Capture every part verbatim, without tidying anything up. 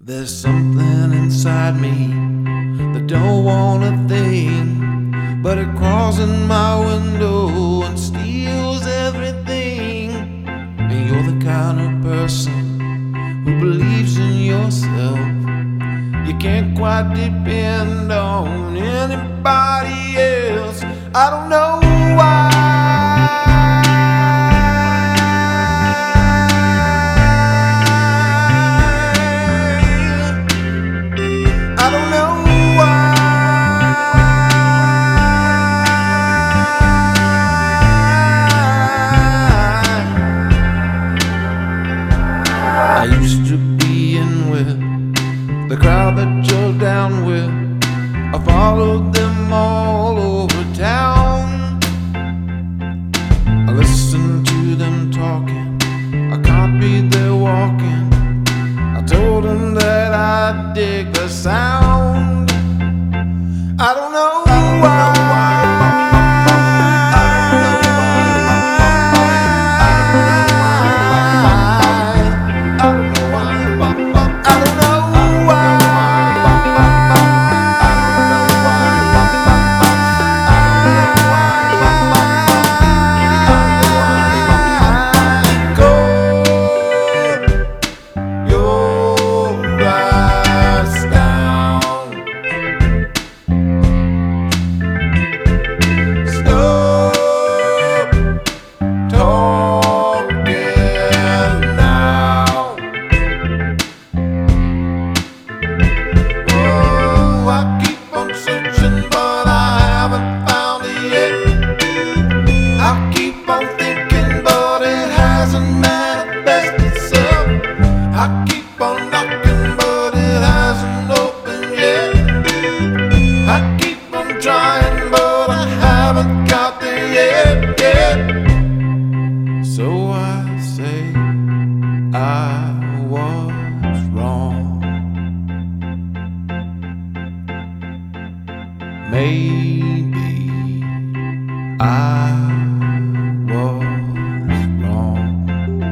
There's something inside me that don't want a thing, but it crawls in my window and steals everything. And you're the kind of person who believes in yourself. You can't quite depend on anybody else. I don't know why. I don't know why. I used to be in with the crowd that you're down with. I followed them all over town. I listened to them talking, I copied their walking. I told them that I dig the sound. I don't know why. I keep on knocking, but it hasn't opened yet. I keep on trying, but I haven't got there yet, yet. So I say I was wrong. Maybe I was wrong.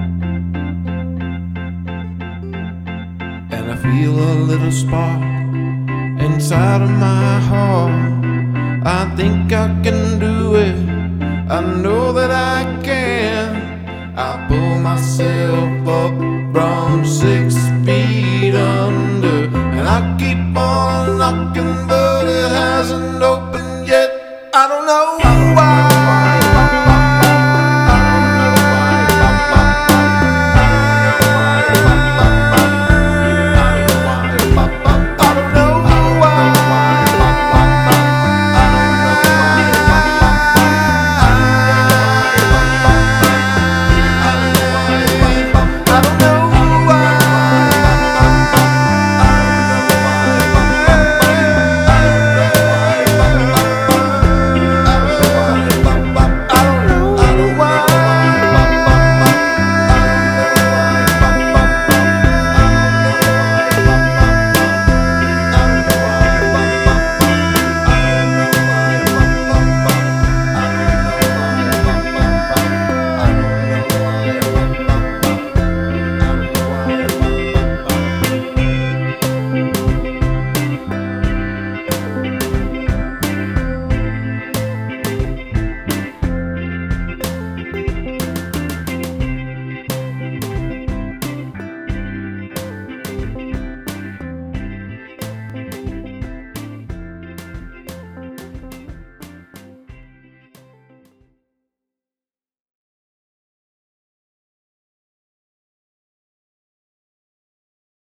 And I feel a little spark inside of my heart. I think I can do it, I know that I can. I pull myself up from six feet under, and I keep on knocking, but it hasn't opened.